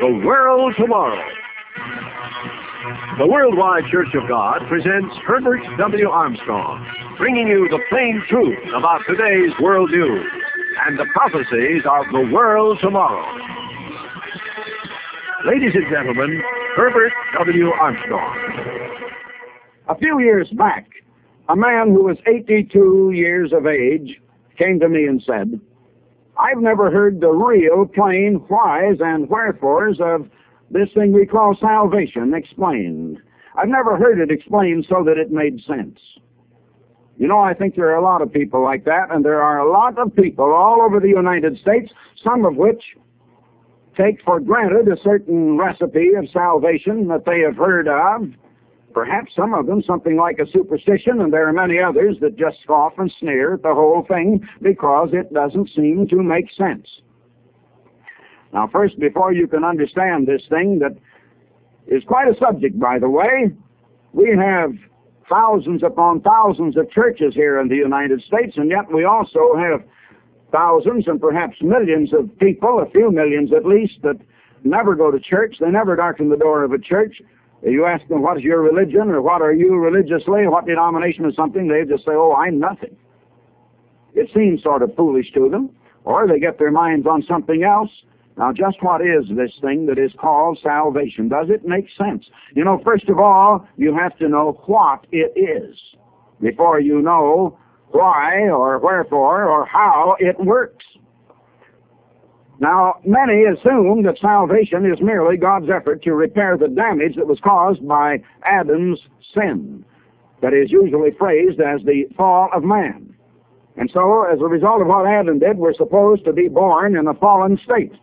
The World Tomorrow. The Worldwide Church of God presents Herbert W. Armstrong, bringing you the plain truth about today's world news and the prophecies of the world tomorrow. Ladies and gentlemen, Herbert W. Armstrong. A few years back, a man who was 82 years of age came to me and said, "I've never heard the real plain whys and wherefores of this thing we call salvation explained. I've never heard it explained so that it made sense." You know, I think there are a lot of people like that, and there are a lot of people all over the United States, some of which take for granted a certain recipe of salvation that they have heard of. Perhaps some of them something like a superstition, and there are many others that just scoff and sneer at the whole thing because it doesn't seem to make sense. Now, first, before you can understand this thing that is quite a subject, by the way, we have thousands upon thousands of churches here in the United States, and yet we also have thousands and perhaps millions of people, a few millions at least, that never go to church. They never darken the door of a church. You ask them, "What is your religion?" or "What are you religiously?" "What denomination?" or something. They just say, "Oh, I'm nothing." It seems sort of foolish to them, or they get their minds on something else. Now, just what is this thing that is called salvation? Does it make sense? You know, first of all, you have to know what it is before you know why or wherefore or how it works. Now, many assume that salvation is merely God's effort to repair the damage that was caused by Adam's sin. That is usually phrased as the fall of man. And so, as a result of what Adam did, we're supposed to be born in a fallen state.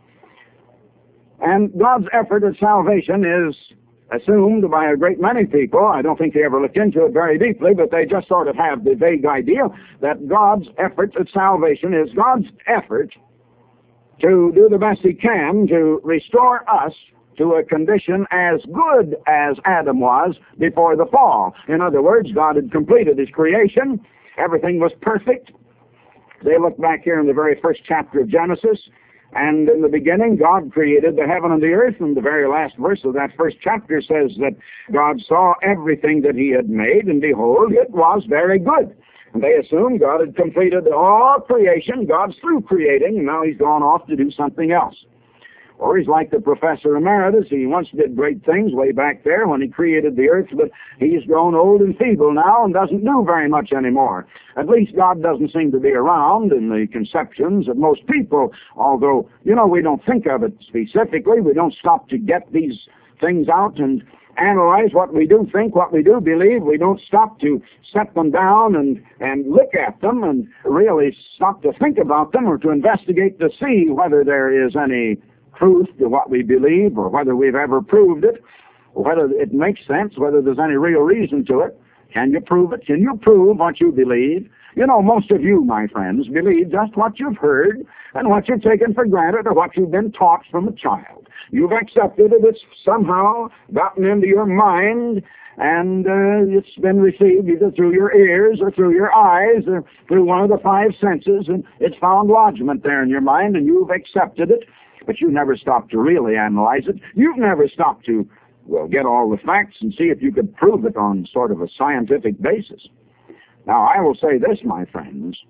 And God's effort at salvation is assumed by a great many people. I don't think they ever looked into it very deeply, but they just sort of have the vague idea that God's effort at salvation is God's effort to do the best he can to restore us to a condition as good as Adam was before the fall. In other words, God had completed his creation. Everything was perfect. They look back here in the very first chapter of Genesis, and in the beginning, God created the heaven and the earth, and the very last verse of that first chapter says that God saw everything that he had made, and behold, it was very good. And they assumed God had completed all creation. God's through creating, and now he's gone off to do something else. Or he's like the professor emeritus. He once did great things way back there when he created the earth, but he's grown old and feeble now and doesn't do very much anymore. At least God doesn't seem to be around in the conceptions of most people, although, you know, we don't think of it specifically. We don't stop to get these things out and analyze what we do think, what we do believe. We don't stop to set them down and look at them and really stop to think about them or to investigate to see whether there is any truth to what we believe or whether we've ever proved it or whether it makes sense, whether there's any real reason to it. Can you prove it? Can you prove what you believe? You know, most of you, my friends, believe just what you've heard and what you've taken for granted or what you've been taught from a child. You've accepted it. It's somehow gotten into your mind, and it's been received either through your ears or through your eyes or through one of the five senses, and it's found lodgment there in your mind, and you've accepted it, but you never stopped to really analyze it. You've never stopped to, well, get all the facts and see if you could prove it on sort of a scientific basis. Now, I will say this, my friends.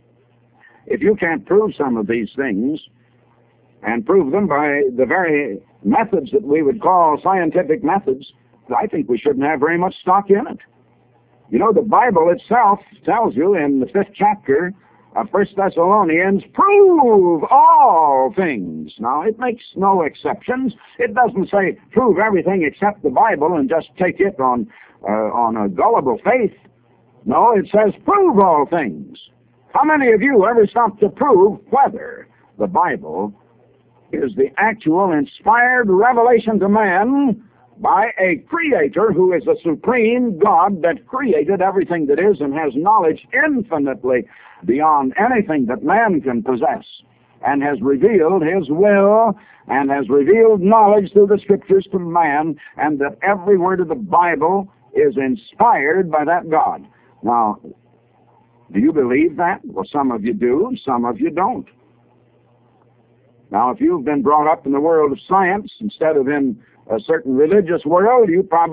If you can't prove some of these things, and prove them by the very methods that we would call scientific methods, I think we shouldn't have very much stock in it. You know, the Bible itself tells you in the 5th chapter of 1 Thessalonians, prove all things. Now, it makes no exceptions. It doesn't say prove everything except the Bible and just take it on a gullible faith. No, it says prove all things. How many of you ever stop to prove whether the Bible is the actual inspired revelation to man by a creator who is a supreme God that created everything that is and has knowledge infinitely beyond anything that man can possess, and has revealed his will and has revealed knowledge through the scriptures to man, and that every word of the Bible is inspired by that God. Now, do you believe that? Well, some of you do, some of you don't. Now, if you've been brought up in the world of science instead of in a certain religious world,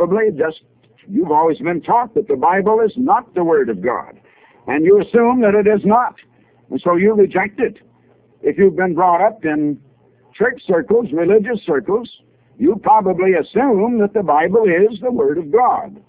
you've always been taught that the Bible is not the Word of God. And you assume that it is not. And so you reject it. If you've been brought up in church circles, religious circles, you probably assume that the Bible is the Word of God.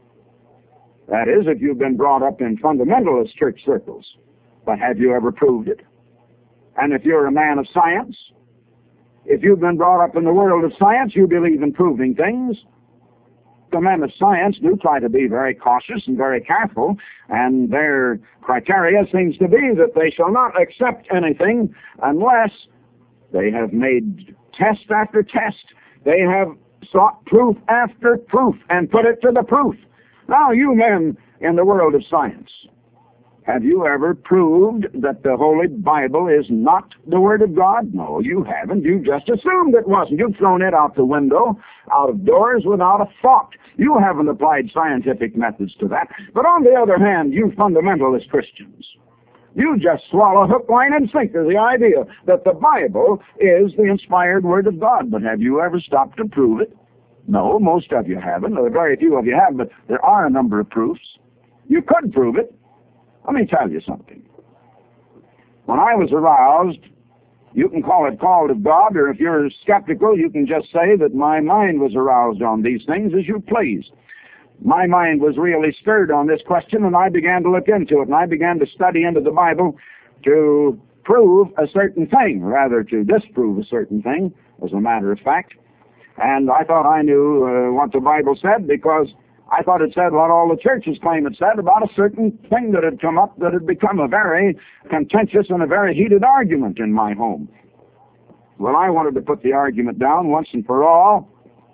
That is, if you've been brought up in fundamentalist church circles. But have you ever proved it? And if you're a man of science, if you've been brought up in the world of science, you believe in proving things. The men of science do try to be very cautious and very careful, and their criteria seems to be that they shall not accept anything unless they have made test after test. They have sought proof after proof and put it to the proof. Now, you men in the world of science, have you ever proved that the Holy Bible is not the Word of God? No, you haven't. You just assumed it wasn't. You've thrown it out the window, out of doors, without a thought. You haven't applied scientific methods to that. But on the other hand, you fundamentalist Christians, you just swallow hook, line, and sinker the idea that the Bible is the inspired Word of God. But have you ever stopped to prove it? No, most of you haven't. Or very few of you have, but there are a number of proofs. You could prove it. Let me tell you something. When I was aroused, you can call it called of God, or if you're skeptical, you can just say that my mind was aroused on these things as you please. My mind was really stirred on this question, and I began to look into it, and I began to study into the Bible to prove a certain thing, rather to disprove a certain thing, as a matter of fact. And I thought I knew what the Bible said, because I thought it said what all the churches claim it said about a certain thing that had come up that had become a very contentious and a very heated argument in my home. Well, I wanted to put the argument down once and for all.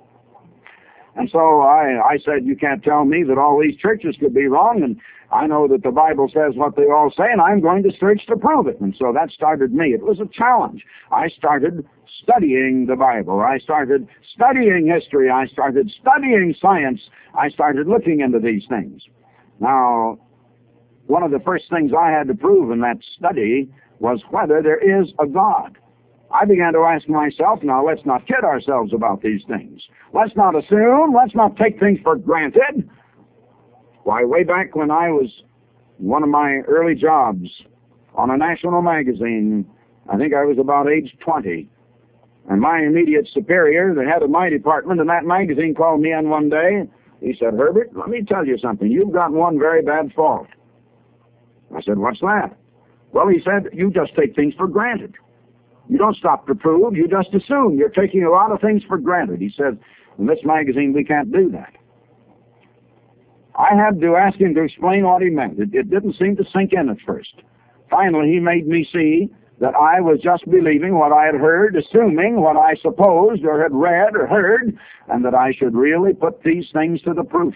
And so I said, you can't tell me that all these churches could be wrong, and I know that the Bible says what they all say, and I'm going to search to prove it. And so that started me. It was a challenge. I started studying the Bible. I started studying history. I started studying science. I started looking into these things. Now, one of the first things I had to prove in that study was whether there is a God. I began to ask myself, now let's not kid ourselves about these things. Let's not assume. Let's not take things for granted. Why, way back when I was one of my early jobs on a national magazine, I think I was about age 20, and my immediate superior, the head of my department in that magazine, called me in one day. He said, Herbert, let me tell you something. You've got one very bad fault. I said, what's that? Well, he said, you just take things for granted. You don't stop to prove, you just assume. You're taking a lot of things for granted. He said, in this magazine, we can't do that. I had to ask him to explain what he meant. It didn't seem to sink in at first. Finally, he made me see that I was just believing what I had heard, assuming what I supposed or had read or heard, and that I should really put these things to the proof.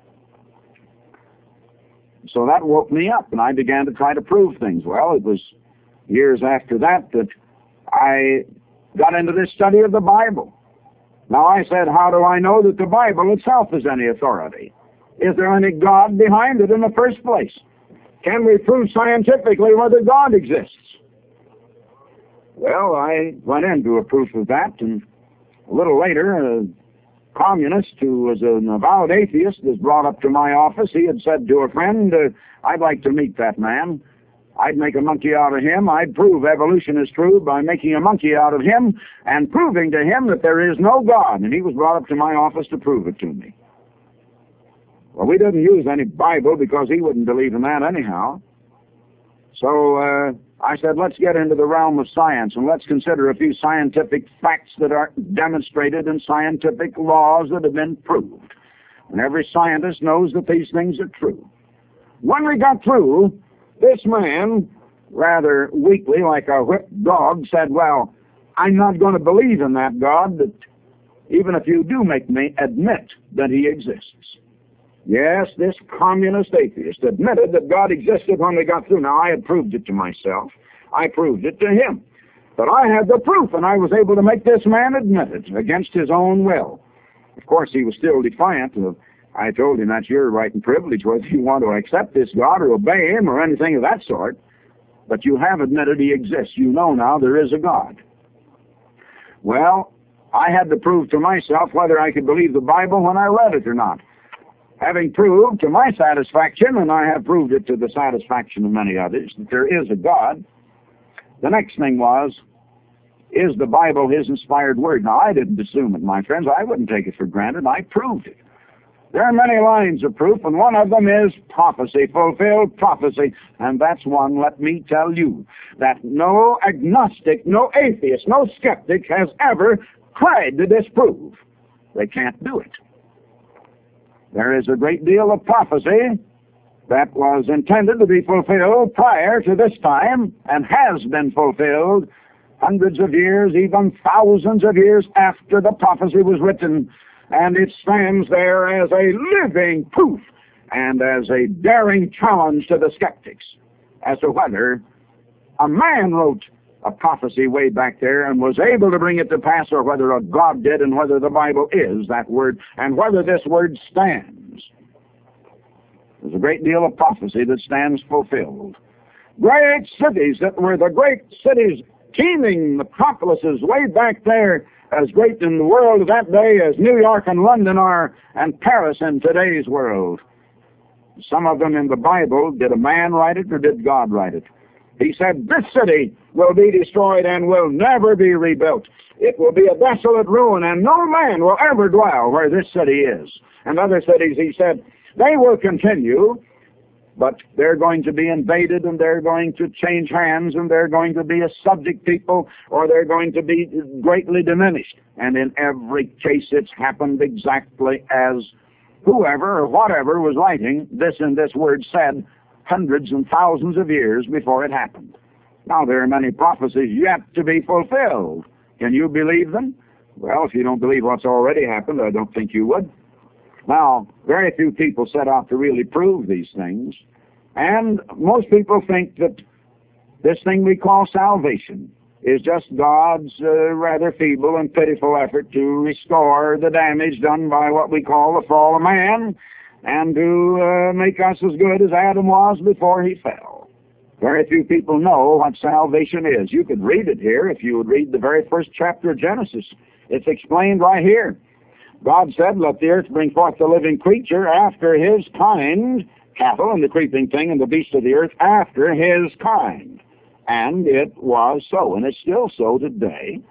So that woke me up, and I began to try to prove things. Well, it was years after that that I got into this study of the Bible. Now, I said, how do I know that the Bible itself is any authority? Is there any God behind it in the first place? Can we prove scientifically whether God exists? Well, I went into a proof of that, and a little later, a communist who was an avowed atheist was brought up to my office. He had said to a friend, I'd like to meet that man. I'd make a monkey out of him. I'd prove evolution is true by making a monkey out of him and proving to him that there is no God. And he was brought up to my office to prove it to me. Well, we didn't use any Bible because he wouldn't believe in that anyhow. So I said, let's get into the realm of science and let's consider a few scientific facts that are demonstrated and scientific laws that have been proved. And every scientist knows that these things are true. When we got through, this man, rather weakly, like a whipped dog, said, well, I'm not going to believe in that God, that even if you do make me admit that he exists. Yes, this communist atheist admitted that God existed when we got through. Now, I had proved it to myself. I proved it to him. But I had the proof, and I was able to make this man admit it against his own will. Of course, he was still defiant. I told him, that's your right and privilege, whether you want to accept this God or obey him or anything of that sort. But you have admitted he exists. You know now there is a God. Well, I had to prove to myself whether I could believe the Bible when I read it or not. Having proved to my satisfaction, and I have proved it to the satisfaction of many others, that there is a God, the next thing was, is the Bible His inspired word? Now, I didn't assume it, my friends. I wouldn't take it for granted. I proved it. There are many lines of proof, and one of them is prophecy, fulfilled prophecy. And that's one, let me tell you, that no agnostic, no atheist, no skeptic has ever tried to disprove. They can't do it. There is a great deal of prophecy that was intended to be fulfilled prior to this time and has been fulfilled hundreds of years, even thousands of years after the prophecy was written. And it stands there as a living proof and as a daring challenge to the skeptics as to whether a man wrote a prophecy way back there and was able to bring it to pass, or whether a God did, and whether the Bible is that word, and whether this word stands. There's a great deal of prophecy that stands fulfilled. Great cities that were the great cities, teeming metropolises way back there, as great in the world of that day as New York and London are, and Paris in today's world. Some of them in the Bible, did a man write it or did God write it? He said, this city will be destroyed and will never be rebuilt. It will be a desolate ruin, and no man will ever dwell where this city is. And other cities, he said, they will continue, but they're going to be invaded, and they're going to change hands, and they're going to be a subject people, or they're going to be greatly diminished. And in every case, it's happened exactly as whoever or whatever was writing this and this word said hundreds and thousands of years before it happened. Now, there are many prophecies yet to be fulfilled. Can you believe them? Well, if you don't believe what's already happened, I don't think you would. Now, very few people set out to really prove these things, and most people think that this thing we call salvation is just God's rather feeble and pitiful effort to restore the damage done by what we call the fall of man, and to make us as good as Adam was before he fell. Very few people know what salvation is. You could read it here if you would read the very first chapter of Genesis. It's explained right here. God said, let the earth bring forth the living creature after his kind, cattle and the creeping thing and the beast of the earth after his kind. And it was so, and it's still so today.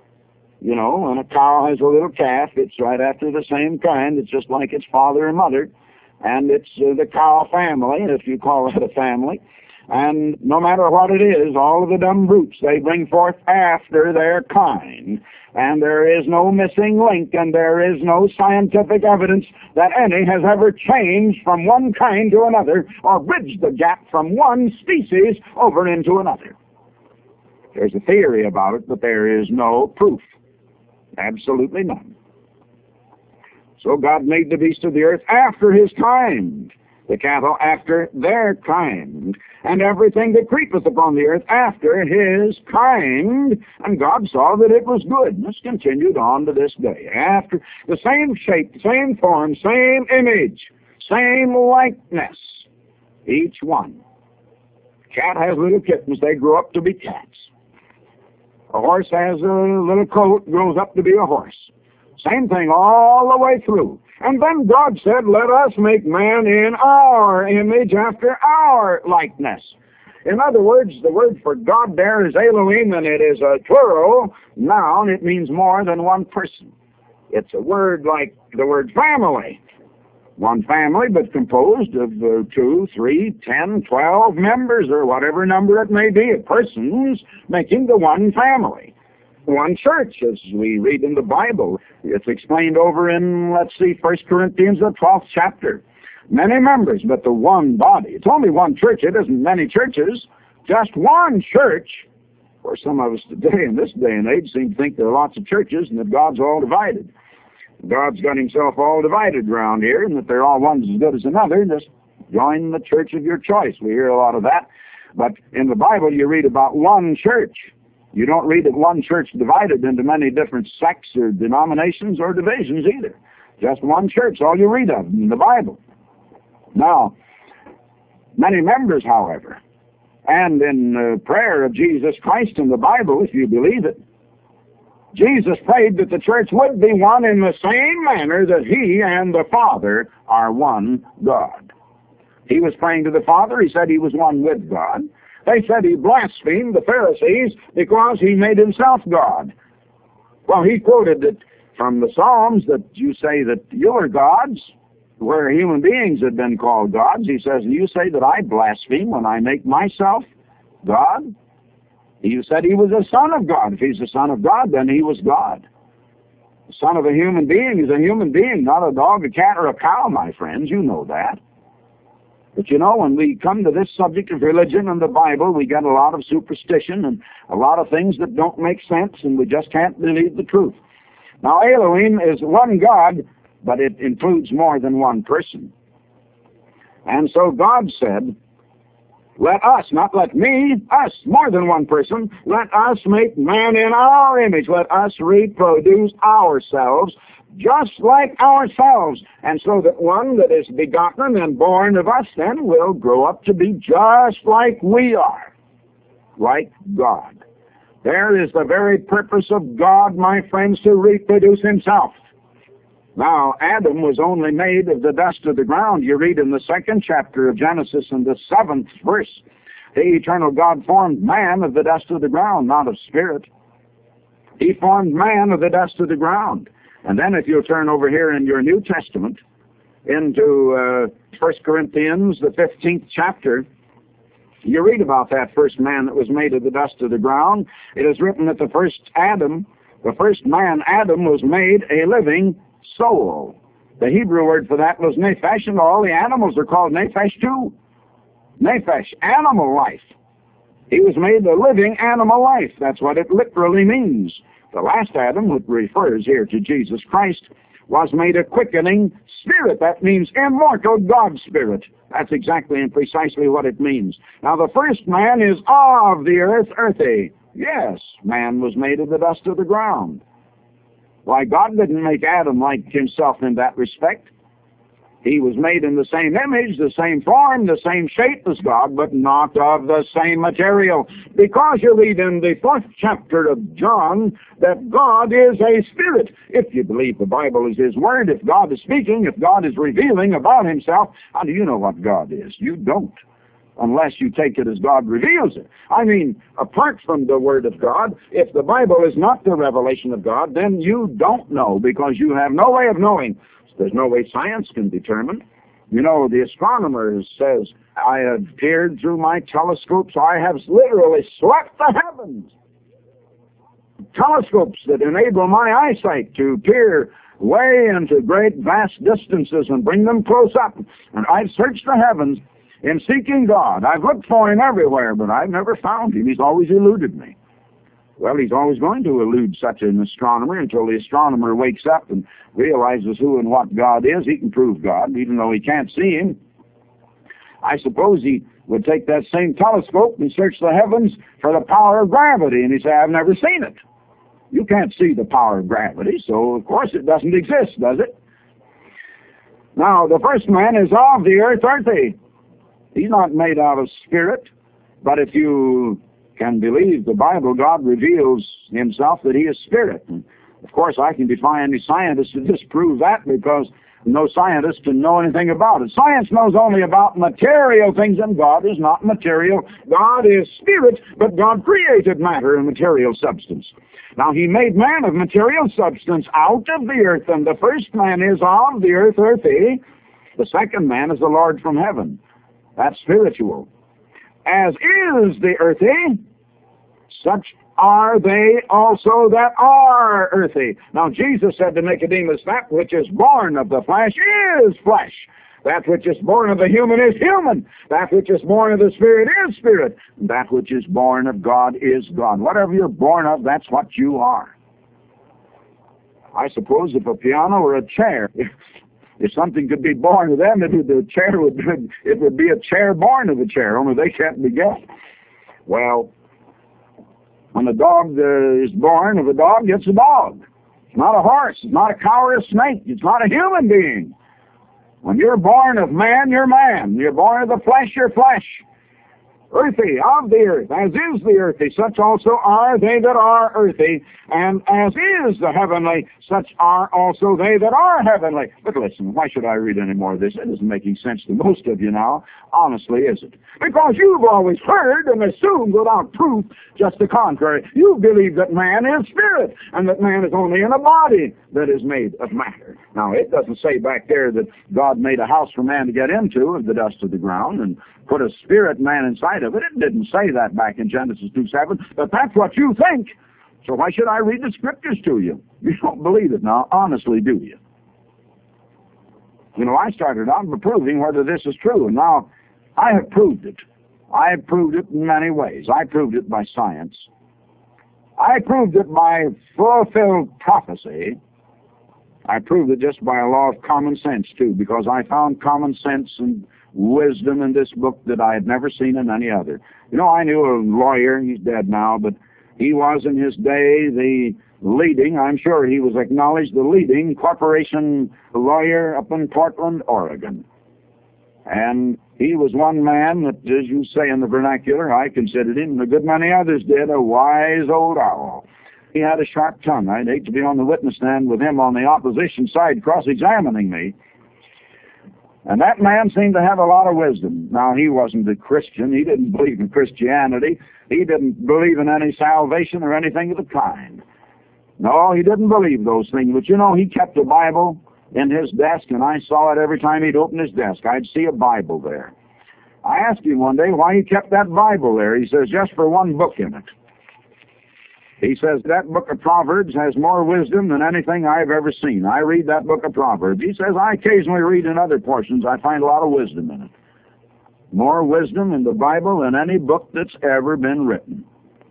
You know, when a cow has a little calf, it's right after the same kind. It's just like its father and mother. And it's the cow family, if you call it a family. And no matter what it is, all of the dumb brutes, they bring forth after their kind. And there is no missing link, and there is no scientific evidence that any has ever changed from one kind to another, or bridged the gap from one species over into another. There's a theory about it, but there is no proof. Absolutely none. So God made the beasts of the earth after his kind, the cattle after their kind, and everything that creepeth upon the earth after his kind. And God saw that it was good. And this continued on to this day. After the same shape, same form, same image, same likeness, each one. Cat has little kittens, they grow up to be cats. A horse has a little coat, grows up to be a horse. Same thing all the way through. And then God said, let us make man in our image after our likeness. In other words, the word for God there is Elohim, and it is a plural noun. It means more than one person. It's a word like the word family. One family, but composed of 2, 3, 10, 12 members, or whatever number it may be, of persons making the one family. One church, as we read in the Bible. It's explained over in, 1 Corinthians, the 12th chapter. Many members, but the one body. It's only one church. It isn't many churches. Just one church. For some of us today, in this day and age, seem to think there are lots of churches and that God's all divided. God's got himself all divided around here, and that they're all one's as good as another. Just join the church of your choice. We hear a lot of that. But in the Bible, you read about one church. You don't read of one church divided into many different sects or denominations or divisions either. Just one church, all you read of in the Bible. Now, many members, however, and in the prayer of Jesus Christ in the Bible, if you believe it, Jesus prayed that the church would be one in the same manner that He and the Father are one God. He was praying to the Father. He said He was one with God. They said He blasphemed the Pharisees because He made Himself God. Well, He quoted it from the Psalms that you say that you are gods, where human beings had been called gods. He says, you say that I blaspheme when I make myself God? He said He was a son of God. If He's the son of God, then He was God. The son of a human being is a human being, not a dog, a cat, or a cow, my friends. You know that. But you know, when we come to this subject of religion and the Bible, we get a lot of superstition and a lot of things that don't make sense, and we just can't believe the truth. Now, Elohim is one God, but it includes more than one person. And so God said, let us, not let me, us, more than one person, let us make man in our image. Let us reproduce ourselves just like ourselves. And so that one that is begotten and born of us then will grow up to be just like we are, like God. There is the very purpose of God, my friends, to reproduce Himself. Now, Adam was only made of the dust of the ground. You read in the 2nd chapter of Genesis in the 7th verse, the eternal God formed man of the dust of the ground, not of spirit. He formed man of the dust of the ground. And then if you'll turn over here in your New Testament into 1 Corinthians, the 15th chapter, you read about that first man that was made of the dust of the ground. It is written that the first man, Adam, was made a living soul. The Hebrew word for that was nephesh, and all the animals are called nephesh too. Nephesh, animal life. He was made a living animal life. That's what it literally means. The last Adam, which refers here to Jesus Christ, was made a quickening spirit. That means immortal God spirit. That's exactly and precisely what it means. Now, the first man is of the earth, earthy. Yes, man was made of the dust of the ground. Why, God didn't make Adam like Himself in that respect. He was made in the same image, the same form, the same shape as God, but not of the same material. Because you read in the 4th chapter of John that God is a spirit. If you believe the Bible is His Word, if God is speaking, if God is revealing about Himself, how do you know what God is? You don't, unless you take it as God reveals it. I mean, apart from the Word of God, if the Bible is not the revelation of God, then you don't know, because you have no way of knowing. There's no way science can determine. You know, the astronomer says, I have peered through my telescopes. I have literally swept the heavens. Telescopes that enable my eyesight to peer way into great vast distances and bring them close up. And I've searched the heavens in seeking God. I've looked for Him everywhere, but I've never found Him. He's always eluded me. Well, He's always going to elude such an astronomer until the astronomer wakes up and realizes who and what God is. He can prove God, even though he can't see Him. I suppose he would take that same telescope and search the heavens for the power of gravity, and he'd say, I've never seen it. You can't see the power of gravity, so of course it doesn't exist, does it? Now, the first man is of the earth, earthy. He's not made out of spirit, but if you can believe the Bible, God reveals Himself that He is spirit. And of course, I can defy any scientist to disprove that, because no scientist can know anything about it. Science knows only about material things, and God is not material. God is spirit, but God created matter and material substance. Now, He made man of material substance out of the earth, and the first man is of the earth, earthy. The second man is the Lord from heaven. That's spiritual. As is the earthy, such are they also that are earthy. Now, Jesus said to Nicodemus, that which is born of the flesh is flesh. That which is born of the human is human. That which is born of the Spirit is spirit. That which is born of God is God. Whatever you're born of, that's what you are. I suppose if a piano or a chair, if something could be born of them, it would be a chair born of a chair, only they can't be get. Well, when a dog is born of a dog, it's a dog. It's not a horse. It's not a cow or a snake. It's not a human being. When you're born of man, you're man. You're born of the flesh, you're flesh. earthy, of the earth. As is the earthy, such also are they that are earthy. And as is the heavenly, such are also they that are heavenly. But listen, why should I read any more of this? It isn't making sense to most of you now. Honestly, is it? Because you've always heard and assumed without proof just the contrary. You believe that man is spirit, and that man is only in a body that is made of matter. Now, it doesn't say back there that God made a house for man to get into of the dust of the ground and put a spirit man inside of it. It didn't say that back in Genesis 2:7, but that's what you think. So why should I read the scriptures to you? You don't believe it now, honestly, do you? You know, I started out by proving whether this is true, and now I have proved it. I have proved it in many ways. I proved it by science. I proved it by fulfilled prophecy. I proved it just by a law of common sense, too, because I found common sense and wisdom in this book that I had never seen in any other. You know, I knew a lawyer, he's dead now, but he was in his day the leading, I'm sure he was acknowledged, the leading corporation lawyer up in Portland, Oregon. And he was one man that, as you say in the vernacular, I considered him, and a good many others did, a wise old owl. He had a sharp tongue. I'd hate to be on the witness stand with him on the opposition side cross-examining me. And that man seemed to have a lot of wisdom. Now, he wasn't a Christian. He didn't believe in Christianity. He didn't believe in any salvation or anything of the kind. No, he didn't believe those things. But, you know, he kept a Bible in his desk, and I saw it every time he'd open his desk. I'd see a Bible there. I asked him one day why he kept that Bible there. He says, just for one book in it. He says, that book of Proverbs has more wisdom than anything I've ever seen. I read that book of Proverbs. He says, I occasionally read in other portions. I find a lot of wisdom in it. More wisdom in the Bible than any book that's ever been written.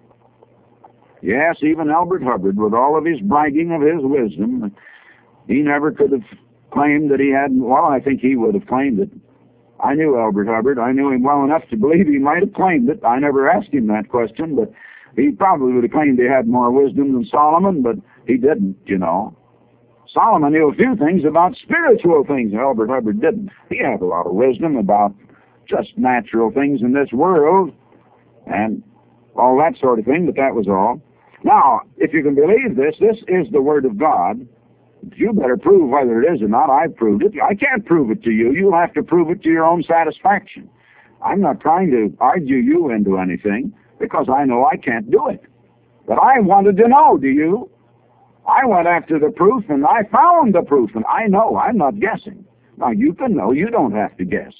Yes, even Albert Hubbard, with all of his bragging of his wisdom, he never could have claimed that he had, well, I think he would have claimed it. I knew Albert Hubbard. I knew him well enough to believe he might have claimed it. I never asked him that question, but he probably would have claimed he had more wisdom than Solomon, but he didn't, you know. Solomon knew a few things about spiritual things. Albert Hubbard didn't. He had a lot of wisdom about just natural things in this world and all that sort of thing, but that was all. Now, if you can believe this, this is the Word of God. You better prove whether it is or not. I've proved it. I can't prove it to you. You'll have to prove it to your own satisfaction. I'm not trying to argue you into anything, because I know I can't do it. But I wanted to know, do you? I went after the proof, and I found the proof, and I know. I'm not guessing. Now, you can know. You don't have to guess.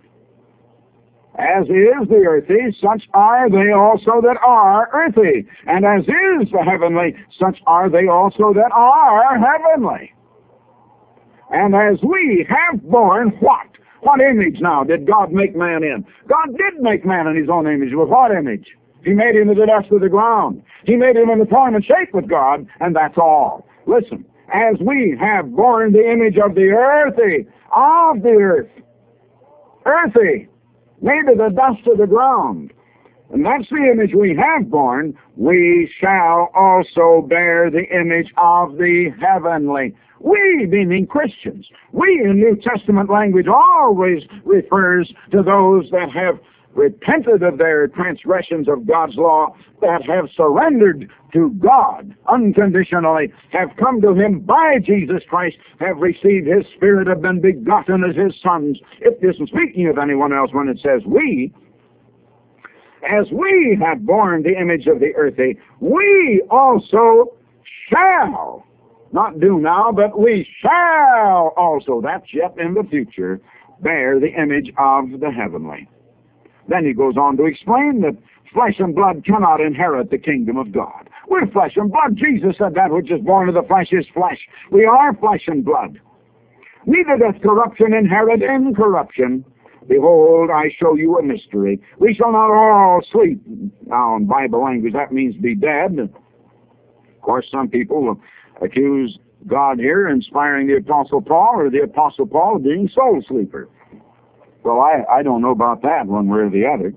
As is the earthy, such are they also that are earthy. And as is the heavenly, such are they also that are heavenly. And as we have borne what? What image now did God make man in? God did make man in his own image. With what image? He made him in the dust of the ground. He made him in the form and shape of God, and that's all. Listen, as we have borne the image of the earthy, of the earth, earthy, made of the dust of the ground, and that's the image we have borne, we shall also bear the image of the heavenly. We, meaning Christians, we in New Testament language always refers to those that have repented of their transgressions of God's law, that have surrendered to God unconditionally, have come to Him by Jesus Christ, have received His Spirit, have been begotten as His sons. It isn't speaking of anyone else when it says we. As we have borne the image of the earthy, we also shall, not do now, but we shall also, that's yet in the future, bear the image of the heavenly. Then he goes on to explain that flesh and blood cannot inherit the kingdom of God. We're flesh and blood. Jesus said that which is born of the flesh is flesh. We are flesh and blood. Neither doth corruption inherit incorruption. Behold, I show you a mystery. We shall not all sleep. Now, in Bible language, that means be dead. Of course, some people will accuse God here, inspiring the Apostle Paul, or the Apostle Paul of being soul sleeper. Well, I don't know about that one way or the other.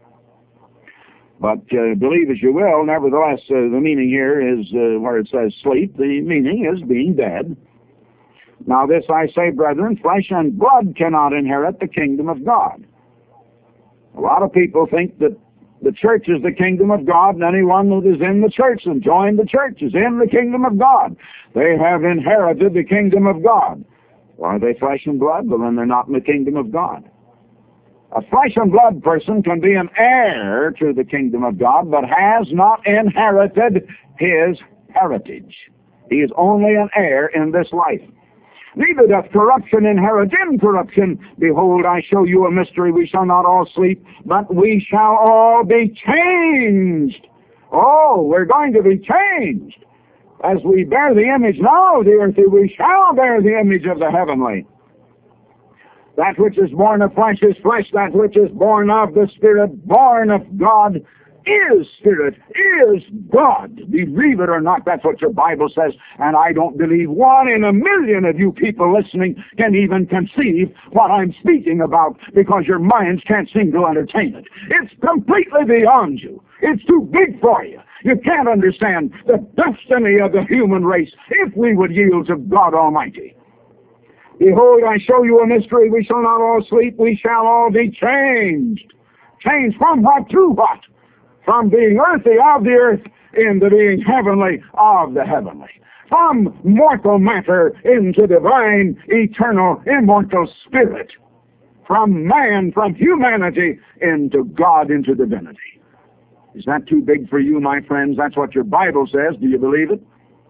But believe as you will, nevertheless, the meaning here is where it says sleep. The meaning is being dead. Now this I say, brethren, flesh and blood cannot inherit the kingdom of God. A lot of people think that the church is the kingdom of God, and anyone that is in the church and joined the church is in the kingdom of God. They have inherited the kingdom of God. Well, are they flesh and blood? Well, then they're not in the kingdom of God. A flesh and blood person can be an heir to the kingdom of God, but has not inherited his heritage. He is only an heir in this life. Neither doth corruption inherit incorruption. Behold, I show you a mystery. We shall not all sleep, but we shall all be changed. Oh, we're going to be changed. As we bear the image now of the earthly, we shall bear the image of the heavenly. That which is born of flesh is flesh. That which is born of the Spirit, born of God, is Spirit, is God. Believe it or not, that's what your Bible says. And I don't believe 1 in a million of you people listening can even conceive what I'm speaking about, because your minds can't seem to entertain it. It's completely beyond you. It's too big for you. You can't understand the destiny of the human race if we would yield to God Almighty. Behold, I show you a mystery. We shall not all sleep. We shall all be changed. Changed from what to what? From being earthy of the earth into being heavenly of the heavenly. From mortal matter into divine, eternal, immortal spirit. From man, from humanity, into God, into divinity. Is that too big for you, my friends? That's what your Bible says. Do you believe it?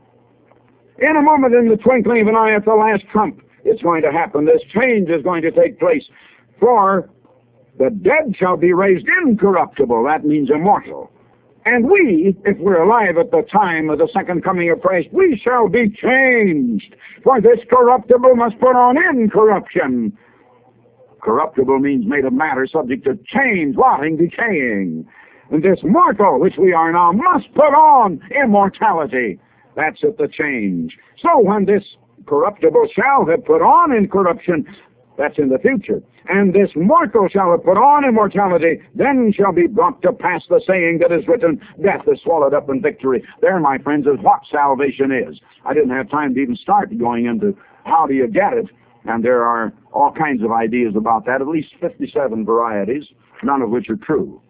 In a moment, in the twinkling of an eye, at the last trump, it's going to happen. This change is going to take place. For the dead shall be raised incorruptible. That means immortal. And we, if we're alive at the time of the second coming of Christ, we shall be changed. For this corruptible must put on incorruption. Corruptible means made of matter, subject to change, rotting, decaying. And this mortal, which we are now, must put on immortality. That's at the change. So when this corruptible shall have put on incorruption, that's in the future, and this mortal shall have put on immortality, then shall be brought to pass the saying that is written, death is swallowed up in victory. There, my friends, is what salvation is. I didn't have time to even start going into how do you get it, and there are all kinds of ideas about that, at least 57 varieties, none of which are true.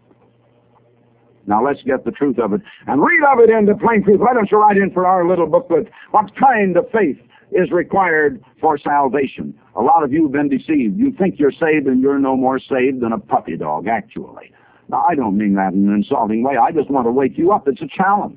Now let's get the truth of it, and read of it in the plain truth. Let us write in for our little booklet, what kind of faith is required for salvation. A lot of you have been deceived. You think you're saved, and you're no more saved than a puppy dog, actually. Now, I don't mean that in an insulting way. I just want to wake you up. It's a challenge.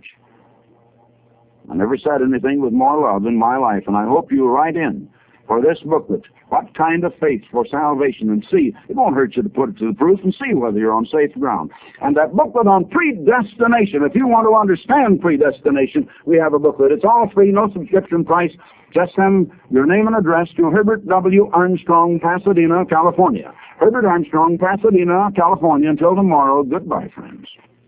I never said anything with more love in my life, and I hope you write in for this booklet, what kind of faith for salvation, and see. It won't hurt you to put it to the proof and see whether you're on safe ground. And that booklet on predestination, if you want to understand predestination, we have a booklet. It's all free, no subscription price. Just send your name and address to Herbert W. Armstrong, Pasadena, California. Herbert Armstrong, Pasadena, California. Until tomorrow, goodbye, friends.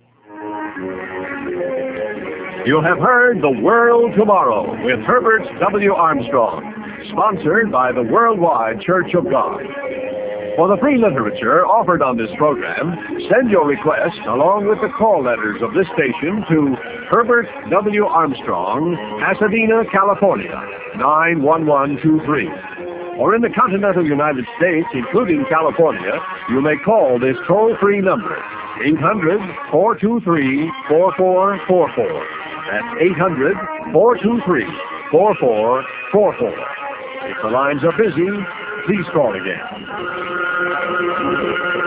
You have heard The World Tomorrow with Herbert W. Armstrong, sponsored by the Worldwide Church of God. For the free literature offered on this program, send your request along with the call letters of this station to Herbert W. Armstrong, Pasadena, California, 91123. Or in the continental United States, including California, you may call this toll-free number, 800-423-4444. That's 800-423-4444. If the lines are busy, please call again.